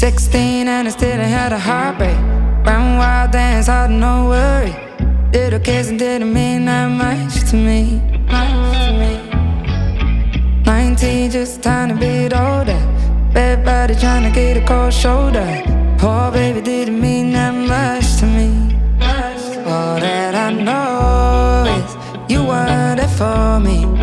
16 and I still ain't had a heartbreak. Ran wild, dance hard, no worry. Little kissing didn't mean that much to me. 19, just time to be older. Bad body trying to get a cold shoulder. Oh baby, didn't mean that much to me. All that I know is you were there for me.